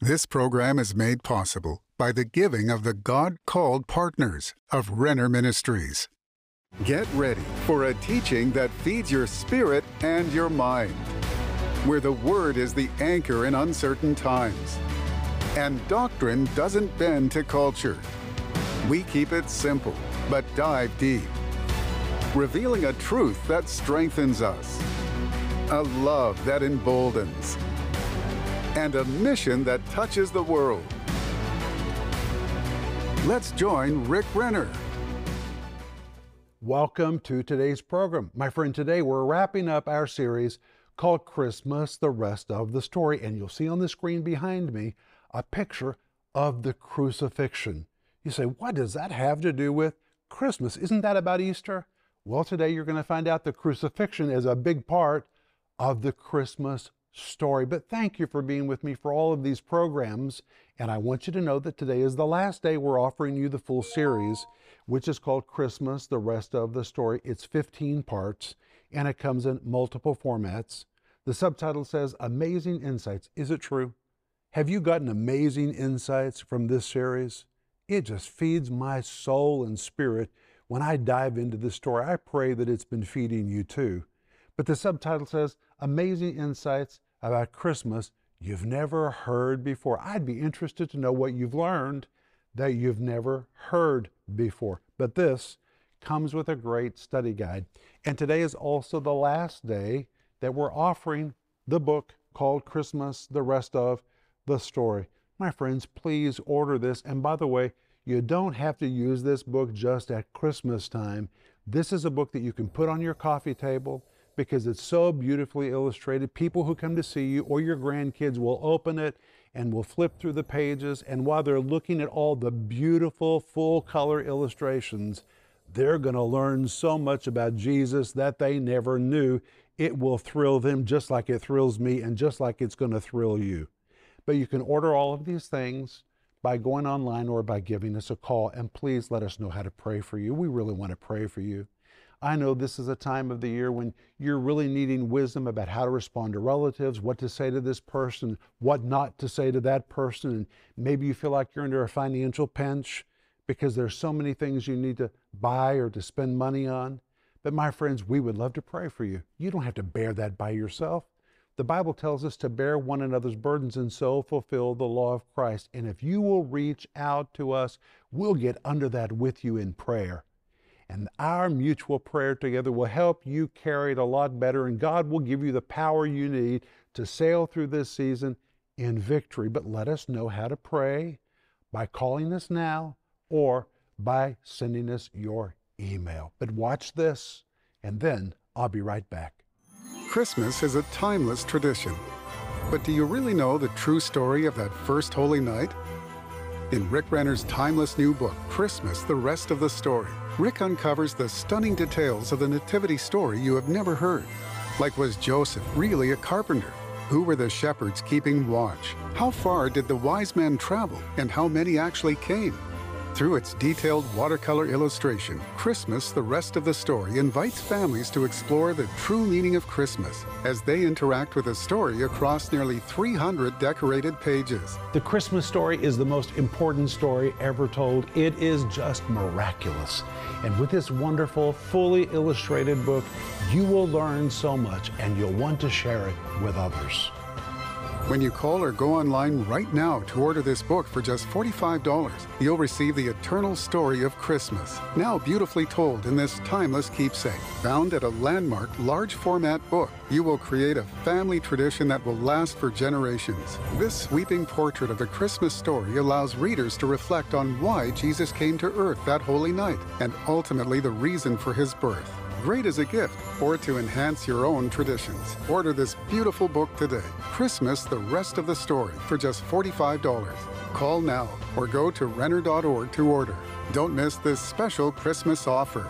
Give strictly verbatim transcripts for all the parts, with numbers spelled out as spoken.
This program is made possible by the giving of the God-called partners of Renner Ministries. Get ready for a teaching that feeds your spirit and your mind, where the Word is the anchor in uncertain times, and doctrine doesn't bend to culture. We keep it simple, but dive deep, revealing a truth that strengthens us, a love that emboldens, and a mission that touches the world. Let's join Rick Renner. Welcome to today's program. My friend, today we're wrapping up our series called Christmas, the Rest of the Story. And you'll see on the screen behind me a picture of the crucifixion. You say, what does that have to do with Christmas? Isn't that about Easter? Well, today you're going to find out the crucifixion is a big part of the Christmas story. But thank you for being with me for all of these programs. And I want you to know that today is the last day we're offering you the full series, which is called Christmas, the Rest of the Story. It's fifteen parts, and it comes in multiple formats. The subtitle says, Amazing Insights. Is it true? Have you gotten amazing insights from this series? It just feeds my soul and spirit when I dive into this story. I pray that it's been feeding you too. But the subtitle says, Amazing Insights about Christmas You've Never Heard Before. I'd be interested to know what you've learned that you've never heard before. But this comes with a great study guide. And today is also the last day that we're offering the book called Christmas, the Rest of the Story. My friends, please order this. And by the way, you don't have to use this book just at Christmas time. This is a book that you can put on your coffee table because it's so beautifully illustrated. People who come to see you or your grandkids will open it and will flip through the pages. And while they're looking at all the beautiful full color illustrations, they're going to learn so much about Jesus that they never knew. It will thrill them just like it thrills me and just like it's going to thrill you. But you can order all of these things by going online or by giving us a call. And please let us know how to pray for you. We really want to pray for you. I know this is a time of the year when you're really needing wisdom about how to respond to relatives, what to say to this person, what not to say to that person. And maybe you feel like you're under a financial pinch because there's so many things you need to buy or to spend money on. But my friends, we would love to pray for you. You don't have to bear that by yourself. The Bible tells us to bear one another's burdens and so fulfill the law of Christ. And if you will reach out to us, we'll get under that with you in prayer. And our mutual prayer together will help you carry it a lot better, and God will give you the power you need to sail through this season in victory. But let us know how to pray by calling us now or by sending us your email. But watch this, and then I'll be right back. Christmas is a timeless tradition. But do you really know the true story of that first holy night? In Rick Renner's timeless new book, Christmas, the Rest of the Story, Rick uncovers the stunning details of the nativity story you have never heard. Like, was Joseph really a carpenter? Who were the shepherds keeping watch? How far did the wise men travel, and how many actually came? Through its detailed watercolor illustration, Christmas, the Rest of the Story invites families to explore the true meaning of Christmas as they interact with the story across nearly three hundred decorated pages. The Christmas story is the most important story ever told. It is just miraculous. And with this wonderful, fully illustrated book, you will learn so much and you'll want to share it with others. When you call or go online right now to order this book for just forty-five dollars, you'll receive the eternal story of Christmas, now beautifully told in this timeless keepsake. Bound at a landmark, large format book, you will create a family tradition that will last for generations. This sweeping portrait of the Christmas story allows readers to reflect on why Jesus came to earth that holy night, and ultimately the reason for his birth. Great as a gift or to enhance your own traditions. Order this beautiful book today, Christmas, the Rest of the Story, for just forty-five dollars. Call now or go to renner dot org to order. Don't miss this special Christmas offer.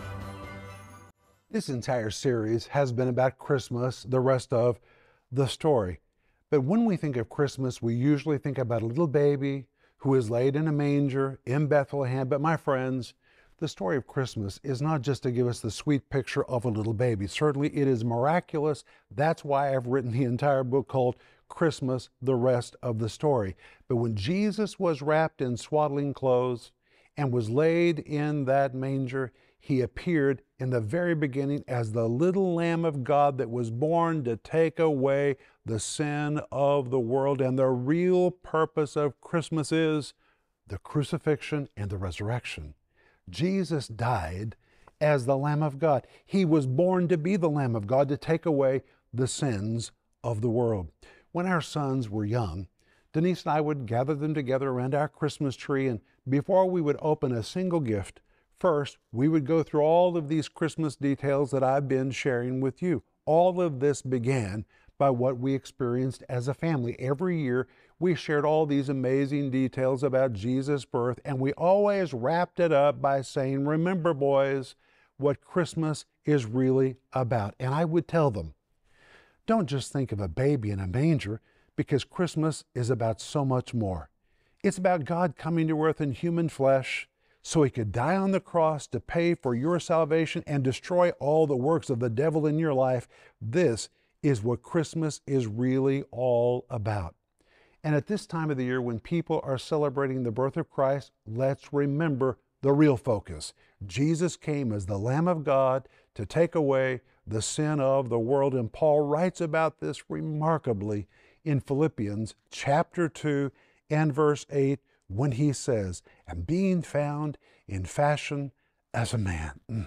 This entire series has been about Christmas, the rest of the story. But when we think of Christmas, we usually think about a little baby who is laid in a manger in Bethlehem. But my friends, the story of Christmas is not just to give us the sweet picture of a little baby. Certainly it is miraculous. That's why I've written the entire book called Christmas, the rest of the story. But when Jesus was wrapped in swaddling clothes and was laid in that manger, he appeared in the very beginning as the little Lamb of God that was born to take away the sin of the world. And the real purpose of Christmas is the crucifixion and the resurrection. Jesus died as the Lamb of God. He was born to be the Lamb of God, to take away the sins of the world. When our sons were young, Denise and I would gather them together around our Christmas tree, and before we would open a single gift, first, we would go through all of these Christmas details that I've been sharing with you. All of this began by what we experienced as a family. Every year, we shared all these amazing details about Jesus' birth, and we always wrapped it up by saying, remember, boys, what Christmas is really about. And I would tell them, don't just think of a baby in a manger, because Christmas is about so much more. It's about God coming to earth in human flesh so he could die on the cross to pay for your salvation and destroy all the works of the devil in your life. This is what Christmas is really all about. And at this time of the year, when people are celebrating the birth of Christ, let's remember the real focus. Jesus came as the Lamb of God to take away the sin of the world. And Paul writes about this remarkably in Philippians chapter two and verse eight, when he says, and being found in fashion as a man,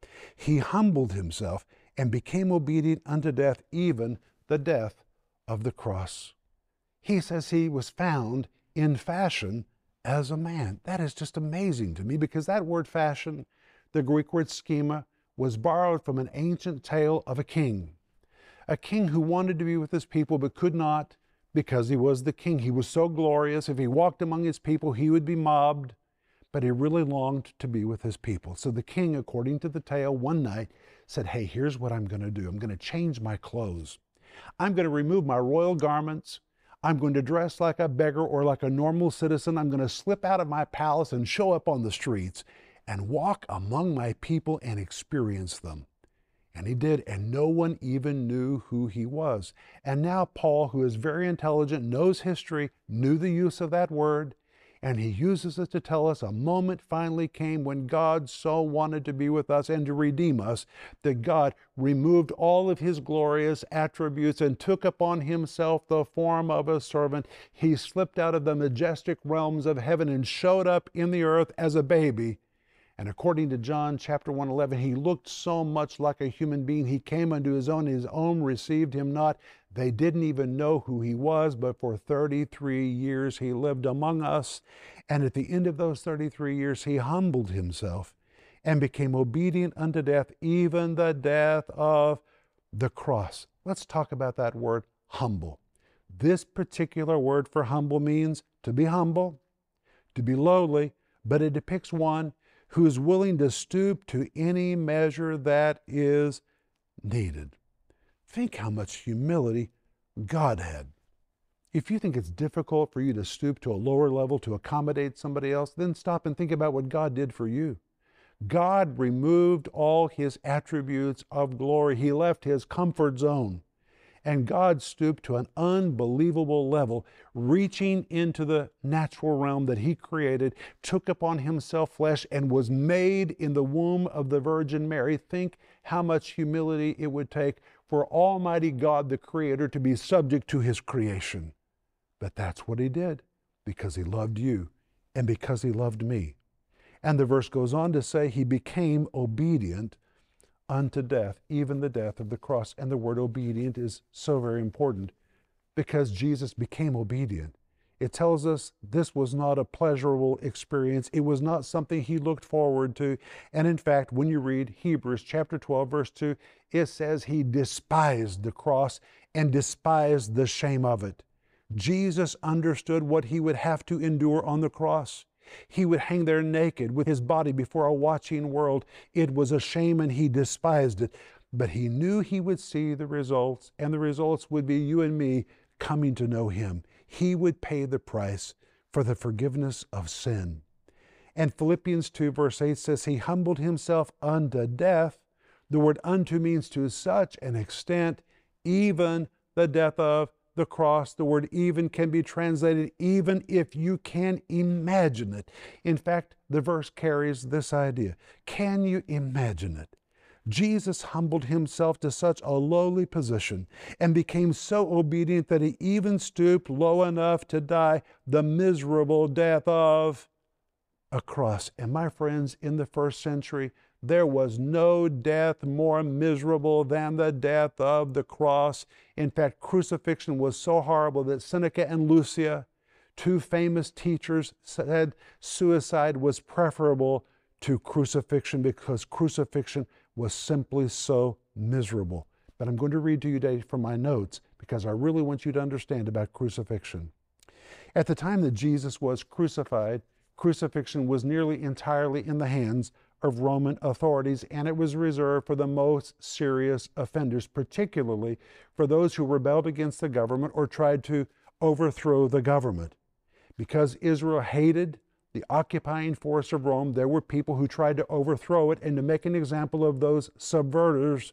he humbled himself and became obedient unto death, even the death of the cross. He says he was found in fashion as a man. That is just amazing to me, because that word fashion, the Greek word schema, was borrowed from an ancient tale of a king. A king who wanted to be with his people but could not because he was the king. He was so glorious. If he walked among his people, he would be mobbed, but he really longed to be with his people. So the king, according to the tale, one night said, hey, here's what I'm going to do. I'm going to change my clothes. I'm going to remove my royal garments. I'm going to dress like a beggar or like a normal citizen. I'm going to slip out of my palace and show up on the streets and walk among my people and experience them. And he did, and no one even knew who he was. And now Paul, who is very intelligent, knows history, knew the use of that word, and he uses it to tell us a moment finally came when God so wanted to be with us and to redeem us that God removed all of his glorious attributes and took upon himself the form of a servant. He slipped out of the majestic realms of heaven and showed up in the earth as a baby. And according to John chapter one eleven, he looked so much like a human being. He came unto his own, his own received him not. They didn't even know who he was, but for thirty-three years he lived among us. And at the end of those thirty-three years, he humbled himself and became obedient unto death, even the death of the cross. Let's talk about that word, humble. This particular word for humble means to be humble, to be lowly, but it depicts one who is willing to stoop to any measure that is needed. Think how much humility God had. If you think it's difficult for you to stoop to a lower level to accommodate somebody else, then stop and think about what God did for you. God removed all his attributes of glory. He left his comfort zone. And God stooped to an unbelievable level, reaching into the natural realm that he created, took upon himself flesh, and was made in the womb of the Virgin Mary. Think how much humility it would take for Almighty God, the Creator, to be subject to his creation. But that's what he did, because he loved you and because he loved me. And the verse goes on to say he became obedient unto death, even the death of the cross. And the word obedient is so very important because Jesus became obedient. It tells us this was not a pleasurable experience. It was not something he looked forward to. And in fact, when you read Hebrews chapter twelve, verse two, it says he despised the cross and despised the shame of it. Jesus understood what he would have to endure on the cross. He would hang there naked with his body before a watching world. It was a shame and he despised it. But he knew he would see the results, and the results would be you and me coming to know him. He would pay the price for the forgiveness of sin. And Philippians two verse eight says he humbled himself unto death. The word unto means to such an extent, even the death of the cross. The word even can be translated even if you can imagine it. In fact, the verse carries this idea. Can you imagine it? Jesus humbled himself to such a lowly position and became so obedient that he even stooped low enough to die the miserable death of a cross. And my friends, in the first century, there was no death more miserable than the death of the cross. In fact, crucifixion was so horrible that Seneca and Lucia, two famous teachers, said suicide was preferable to crucifixion because crucifixion was simply so miserable. But I'm going to read to you today from my notes because I really want you to understand about crucifixion. At the time that Jesus was crucified, crucifixion was nearly entirely in the hands of Roman authorities, and it was reserved for the most serious offenders, particularly for those who rebelled against the government or tried to overthrow the government. Because Israel hated the occupying force of Rome, there were people who tried to overthrow it, and to make an example of those subverters,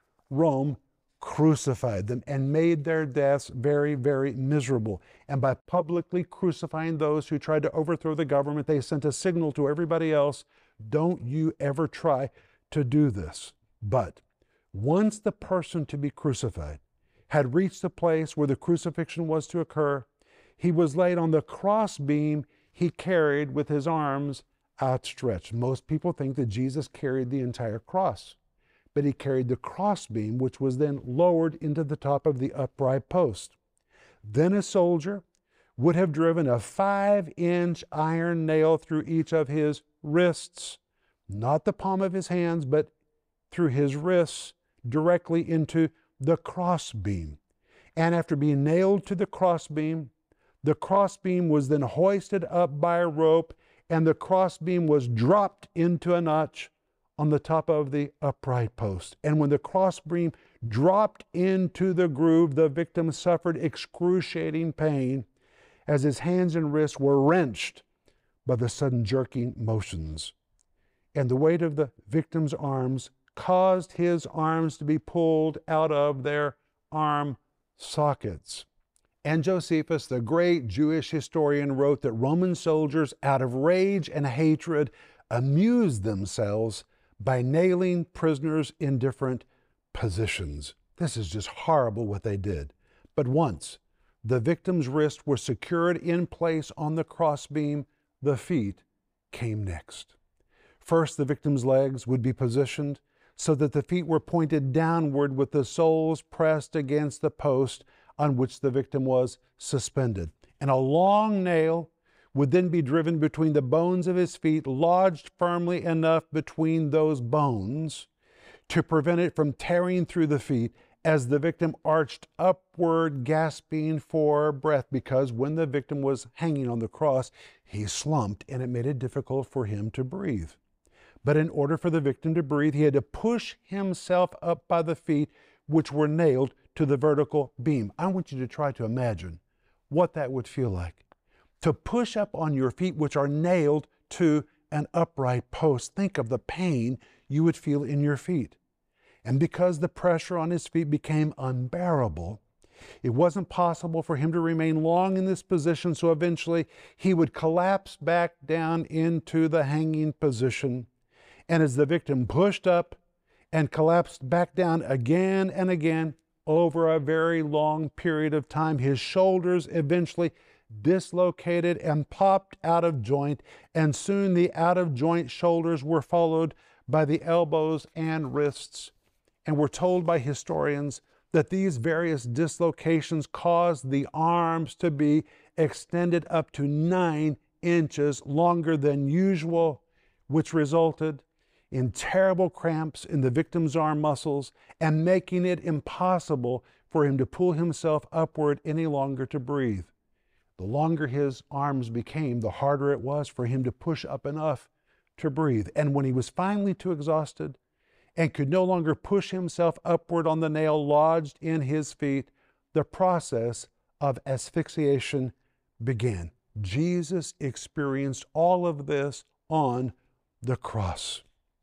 Rome crucified them and made their deaths very, very miserable. And by publicly crucifying those who tried to overthrow the government, they sent a signal to everybody else, don't you ever try to do this. But once the person to be crucified had reached the place where the crucifixion was to occur, he was laid on the crossbeam he carried with his arms outstretched. Most people think that Jesus carried the entire cross, but he carried the crossbeam, which was then lowered into the top of the upright post. Then a soldier would have driven a five-inch iron nail through each of his wrists, not the palm of his hands, but through his wrists, directly into the crossbeam. And after being nailed to the crossbeam, the crossbeam was then hoisted up by a rope, and the crossbeam was dropped into a notch on the top of the upright post. And when the crossbeam dropped into the groove, the victim suffered excruciating pain as his hands and wrists were wrenched by the sudden jerking motions. And the weight of the victim's arms caused his arms to be pulled out of their arm sockets. And Josephus, the great Jewish historian, wrote that Roman soldiers, out of rage and hatred, amused themselves by nailing prisoners in different positions. This is just horrible what they did. But once the victim's wrists were secured in place on the crossbeam, the feet came next. First, the victim's legs would be positioned so that the feet were pointed downward with the soles pressed against the post on which the victim was suspended. And a long nail would then be driven between the bones of his feet, lodged firmly enough between those bones to prevent it from tearing through the feet as the victim arched upward, gasping for breath, because when the victim was hanging on the cross, he slumped and it made it difficult for him to breathe. But in order for the victim to breathe, he had to push himself up by the feet, which were nailed to the vertical beam. I want you to try to imagine what that would feel like. To push up on your feet, which are nailed to an upright post. Think of the pain you would feel in your feet. And because the pressure on his feet became unbearable, it wasn't possible for him to remain long in this position, so eventually he would collapse back down into the hanging position. And as the victim pushed up and collapsed back down again and again, over a very long period of time, his shoulders eventually dislocated and popped out of joint, and soon the out-of-joint shoulders were followed by the elbows and wrists. And we're told by historians that these various dislocations caused the arms to be extended up to nine inches longer than usual, which resulted in terrible cramps in the victim's arm muscles and making it impossible for him to pull himself upward any longer to breathe. The longer his arms became, the harder it was for him to push up enough to breathe. And when he was finally too exhausted and could no longer push himself upward on the nail lodged in his feet, the process of asphyxiation began. Jesus experienced all of this on the cross.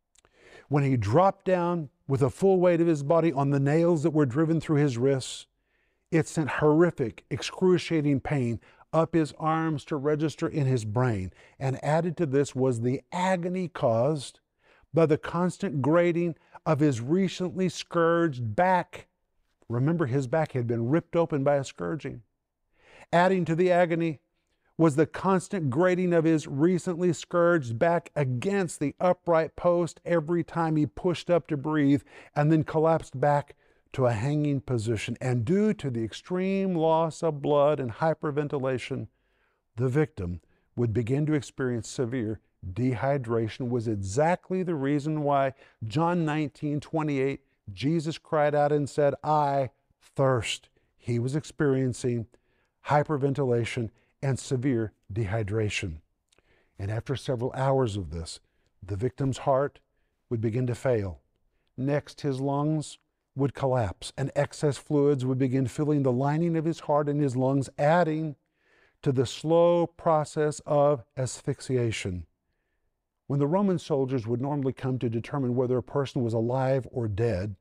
When he dropped down with the full weight of his body on the nails that were driven through his wrists, It sent horrific, excruciating pain up his arms to register in his brain. And added to this was the agony caused by the constant grating of his recently scourged back. Remember, his back had been ripped open by a scourging. Adding to the agony was the constant grating of his recently scourged back against the upright post every time he pushed up to breathe and then collapsed back to a hanging position. And due to the extreme loss of blood and hyperventilation, the victim would begin to experience severe dehydration. Was exactly the reason why John nineteen twenty-eight, Jesus cried out and said, "I thirst." He was experiencing hyperventilation and severe dehydration. And after several hours of this, the victim's heart would begin to fail. Next, his lungs would collapse and excess fluids would begin filling the lining of his heart and his lungs, adding to the slow process of asphyxiation. When the Roman soldiers would normally come to determine whether a person was alive or dead,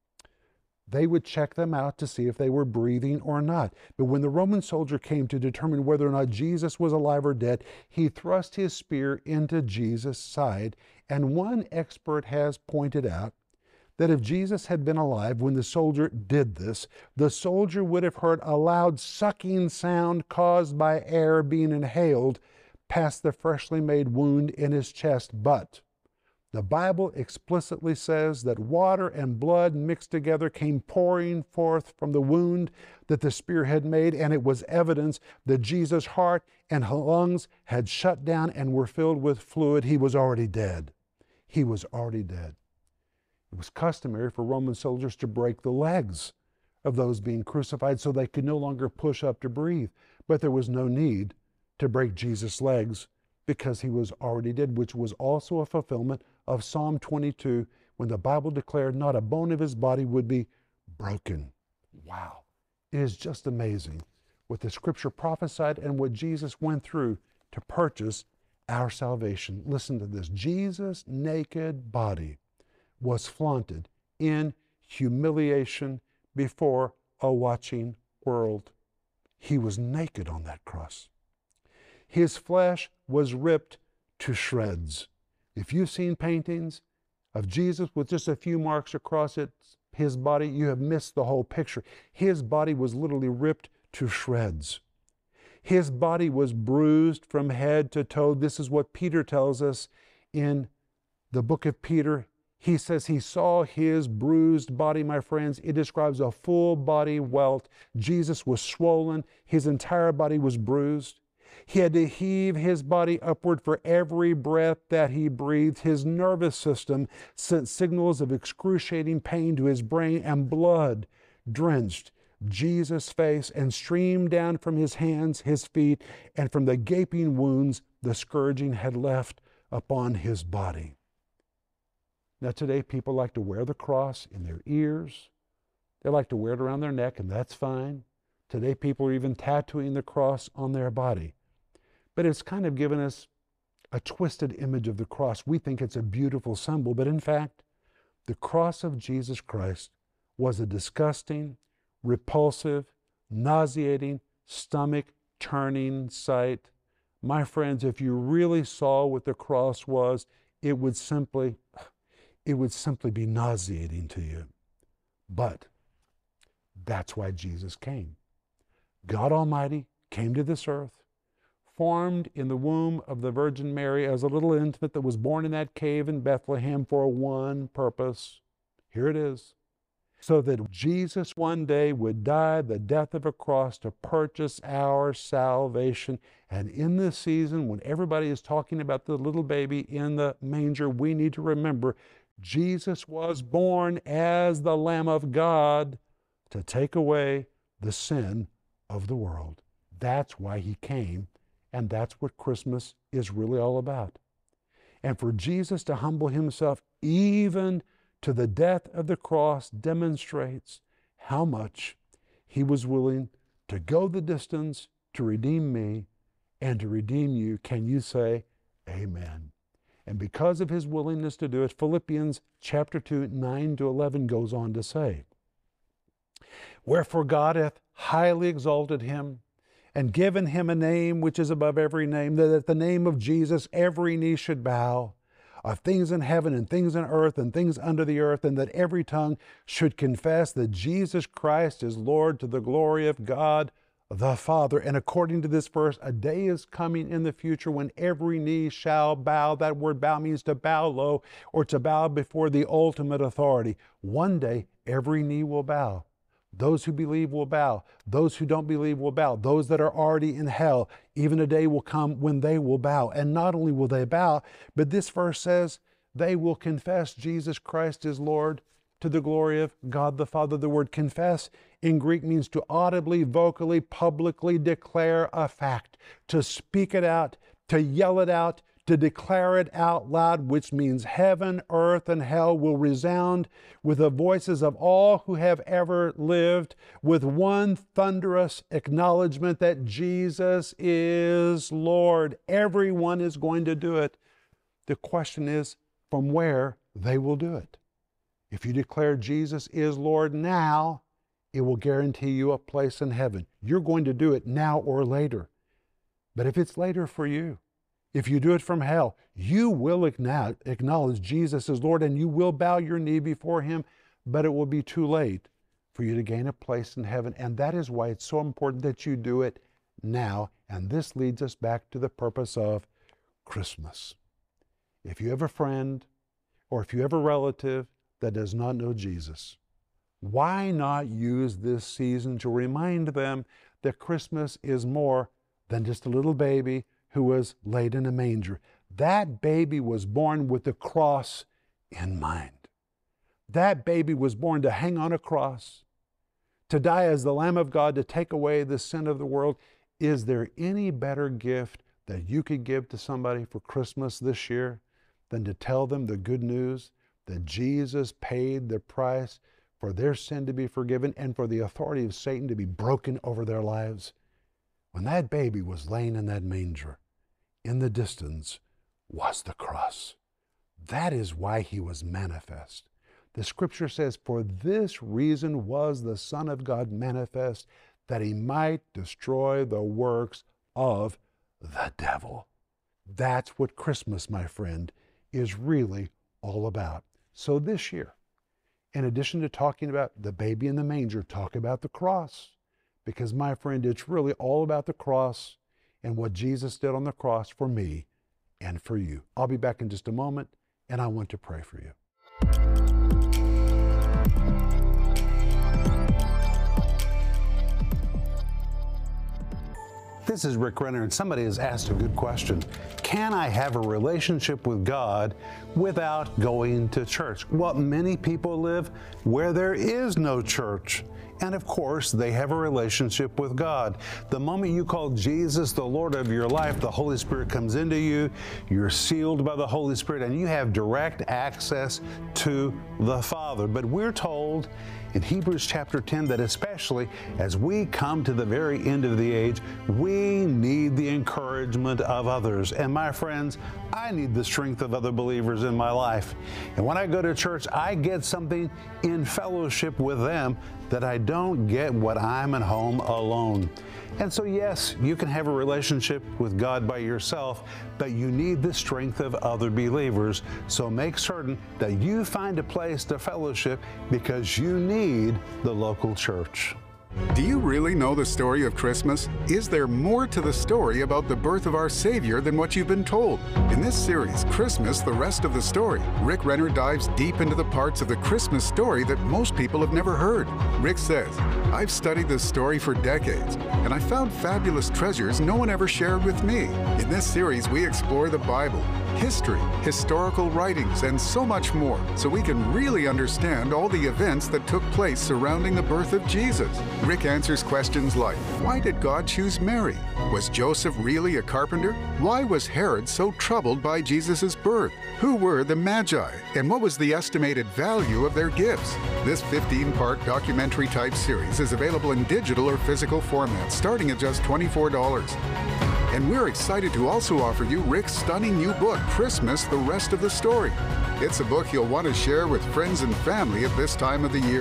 they would check them out to see if they were breathing or not. But when the Roman soldier came to determine whether or not Jesus was alive or dead, he thrust his spear into Jesus' side. And one expert has pointed out that if Jesus had been alive when the soldier did this, the soldier would have heard a loud sucking sound caused by air being inhaled past the freshly made wound in his chest. But the Bible explicitly says that water and blood mixed together came pouring forth from the wound that the spear had made, and it was evidence that Jesus' heart and lungs had shut down and were filled with fluid. He was already dead. He was already dead. It was customary for Roman soldiers to break the legs of those being crucified so they could no longer push up to breathe. But there was no need to break Jesus' legs because he was already dead, which was also a fulfillment of Psalm twenty-two, when the Bible declared not a bone of his body would be broken. Wow. It is just amazing what the scripture prophesied and what Jesus went through to purchase our salvation. Listen to this. Jesus' naked body was flaunted in humiliation before a watching world. He was naked on that cross. His flesh was ripped to shreds. If you've seen paintings of Jesus with just a few marks across it, his body, you have missed the whole picture. His body was literally ripped to shreds. His body was bruised from head to toe. This is what Peter tells us in the book of Peter. He says he saw his bruised body, my friends. It describes a full body welt. Jesus was swollen. His entire body was bruised. He had to heave his body upward for every breath that he breathed. His nervous system sent signals of excruciating pain to his brain, and blood drenched Jesus' face and streamed down from his hands, his feet, and from the gaping wounds the scourging had left upon his body. Now today people like to wear the cross in their ears. They like to wear it around their neck, and that's fine. Today people are even tattooing the cross on their body. But it's kind of given us a twisted image of the cross. We think it's a beautiful symbol, but in fact, the cross of Jesus Christ was a disgusting, repulsive, nauseating, stomach-turning sight. My friends, if you really saw what the cross was, it would simply, it would simply be nauseating to you. But that's why Jesus came. God Almighty came to this earth, formed in the womb of the Virgin Mary as a little infant that was born in that cave in Bethlehem for one purpose. Here it is. So that Jesus one day would die the death of a cross to purchase our salvation. And in this season, when everybody is talking about the little baby in the manger, we need to remember Jesus was born as the Lamb of God to take away the sin of the world. That's why he came. And that's what Christmas is really all about. And for Jesus to humble himself even to the death of the cross demonstrates how much he was willing to go the distance to redeem me and to redeem you. Can you say amen? And because of his willingness to do it, Philippians chapter two, nine to eleven goes on to say, Wherefore God hath highly exalted him, and given him a name which is above every name, that at the name of Jesus every knee should bow, of things in heaven and things in earth and things under the earth, and that every tongue should confess that Jesus Christ is Lord, to the glory of God the Father. And according to this verse, a day is coming in the future when every knee shall bow. That word bow means to bow low, or to bow before the ultimate authority. One day, every knee will bow. Those who believe will bow. Those who don't believe will bow. Those that are already in hell, even a day will come when they will bow. And not only will they bow, but this verse says they will confess Jesus Christ is Lord, to the glory of God the Father. The word confess in Greek means to audibly, vocally, publicly declare a fact, to speak it out, to yell it out, to declare it out loud, which means heaven, earth, and hell will resound with the voices of all who have ever lived, with one thunderous acknowledgement that Jesus is Lord. Everyone is going to do it. The question is from where they will do it. If you declare Jesus is Lord now, it will guarantee you a place in heaven. You're going to do it now or later. But if it's later for you, if you do it from hell, you will acknowledge Jesus as Lord, and you will bow your knee before him, but it will be too late for you to gain a place in heaven. And that is why it's so important that you do it now. And this leads us back to the purpose of Christmas. If you have a friend, or if you have a relative that does not know Jesus, why not use this season to remind them that Christmas is more than just a little baby who was laid in a manger? That baby was born with the cross in mind. That baby was born to hang on a cross, to die as the Lamb of God, to take away the sin of the world. Is there any better gift that you could give to somebody for Christmas this year than to tell them the good news that Jesus paid the price for their sin to be forgiven and for the authority of Satan to be broken over their lives? When that baby was laying in that manger, in the distance was the cross. That is why he was manifest. The scripture says, for this reason was the Son of God manifest, that he might destroy the works of the devil. That's what Christmas, my friend, is really all about. So this year, in addition to talking about the baby in the manger, talk about the cross. Because, my friend, it's really all about the cross and what Jesus did on the cross for me and for you. I'll be back in just a moment, and I want to pray for you. This is Rick Renner, and somebody has asked a good question. Can I have a relationship with God without going to church? Well, many people live where there is no church. And of course, they have a relationship with God. The moment you call Jesus the Lord of your life, the Holy Spirit comes into you, you're sealed by the Holy Spirit, and you have direct access to the Father. But we're told in Hebrews chapter ten that especially as we come to the very end of the age, we need the encouragement of others. And my friends, I need the strength of other believers in my life. And when I go to church, I get something in fellowship with them that I don't get when I'm at home alone. And so yes, you can have a relationship with God by yourself, but you need the strength of other believers. So make certain that you find a place to fellowship, because you need the local church. Do you really know the story of Christmas? Is there more to the story about the birth of our Savior than what you've been told? In this series, Christmas, the Rest of the Story, Rick Renner dives deep into the parts of the Christmas story that most people have never heard. Rick says, I've studied this story for decades, and I found fabulous treasures no one ever shared with me. In this series, we explore the Bible, history, historical writings, and so much more, so we can really understand all the events that took place surrounding the birth of Jesus. Rick answers questions like, why did God choose Mary? Was Joseph really a carpenter? Why was Herod so troubled by Jesus' birth? Who were the Magi? And what was the estimated value of their gifts? This fifteen-part documentary-type series is available in digital or physical format, starting at just twenty-four dollars. And we're excited to also offer you Rick's stunning new book, Christmas, the Rest of the Story. It's a book you'll want to share with friends and family at this time of the year.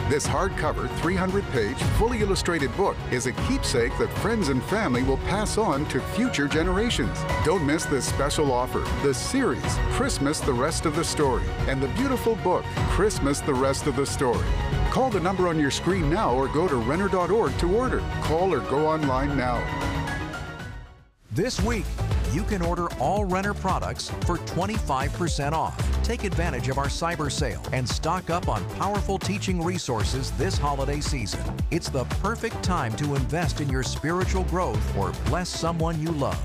This hardcover, three hundred page, fully illustrated book is a keepsake that friends and family will pass on to future generations. Don't miss this special offer, the series, Christmas the Rest of the Story, and the beautiful book, Christmas the Rest of the Story. Call the number on your screen now or go to renner dot org to order. Call or go online now. This week, you can order all Renner products for twenty-five percent off. Take advantage of our cyber sale and stock up on powerful teaching resources this holiday season. It's the perfect time to invest in your spiritual growth or bless someone you love.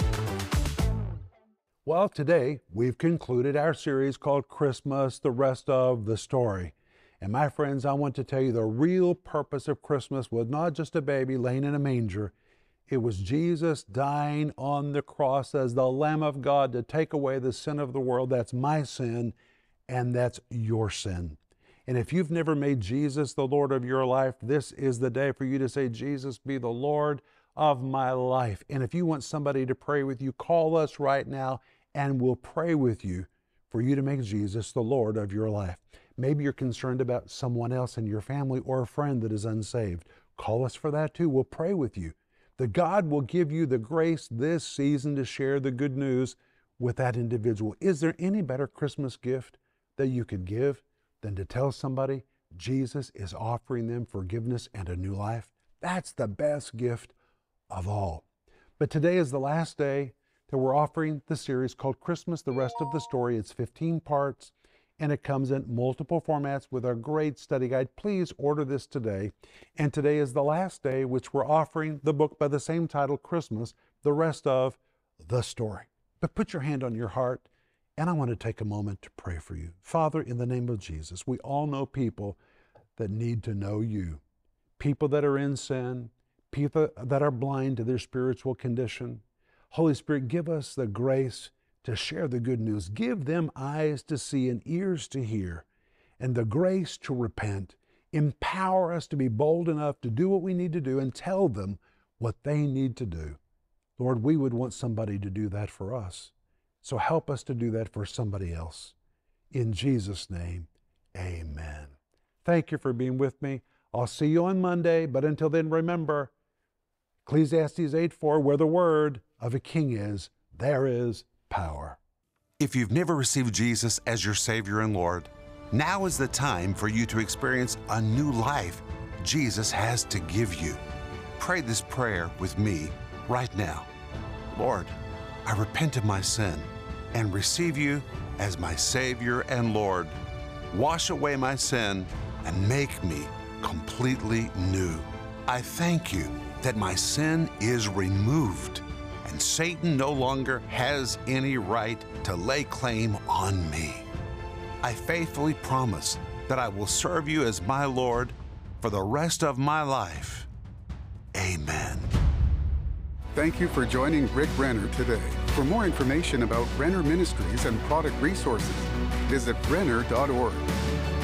Well, today we've concluded our series called Christmas, the Rest of the Story. And my friends, I want to tell you the real purpose of Christmas was not just a baby laying in a manger. It was Jesus dying on the cross as the Lamb of God to take away the sin of the world. That's my sin, and that's your sin. And if you've never made Jesus the Lord of your life, this is the day for you to say, Jesus, be the Lord of my life. And if you want somebody to pray with you, call us right now, and we'll pray with you for you to make Jesus the Lord of your life. Maybe you're concerned about someone else in your family or a friend that is unsaved. Call us for that too. We'll pray with you. That God will give you the grace this season to share the good news with that individual. Is there any better Christmas gift that you could give than to tell somebody Jesus is offering them forgiveness and a new life? That's the best gift of all. But today is the last day that we're offering the series called Christmas, the Rest of the Story. It's fifteen parts, and it comes in multiple formats with a great study guide. Please order this today. And today is the last day which we're offering the book by the same title, Christmas, the Rest of the Story. But put your hand on your heart, and I want to take a moment to pray for you. Father, in the name of Jesus, we all know people that need to know you. People that are in sin, people that are blind to their spiritual condition. Holy Spirit, give us the grace to share the good news. Give them eyes to see and ears to hear, and the grace to repent. Empower us to be bold enough to do what we need to do and tell them what they need to do. Lord, we would want somebody to do that for us. So help us to do that for somebody else. In Jesus' name, amen. Thank you for being with me. I'll see you on Monday, but until then, remember, Ecclesiastes eight four, where the word of a king is, there is power. If you've never received Jesus as your Savior and Lord, now is the time for you to experience a new life Jesus has to give you. Pray this prayer with me right now. Lord, I repent of my sin and receive you as my Savior and Lord. Wash away my sin and make me completely new. I thank you that my sin is removed and Satan no longer has any right to lay claim on me. I faithfully promise that I will serve you as my Lord for the rest of my life. Amen. Thank you for joining Rick Renner today. For more information about Renner Ministries and product resources, visit renner dot org.